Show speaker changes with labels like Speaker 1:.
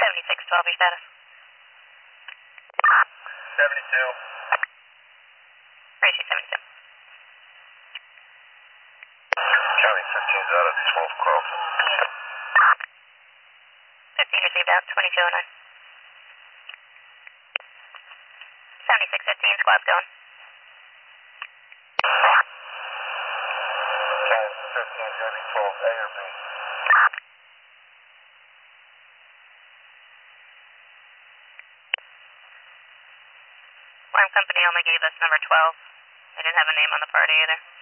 Speaker 1: 7612, your status.
Speaker 2: 72.
Speaker 1: Ratio 72.
Speaker 2: County 15's out of 12 Carlson.
Speaker 1: 15 received out, 2209. 7615, squad's going.
Speaker 2: County 15's going to be 12A or B?
Speaker 1: Farm company only gave us number 12. They didn't have a name on the party either.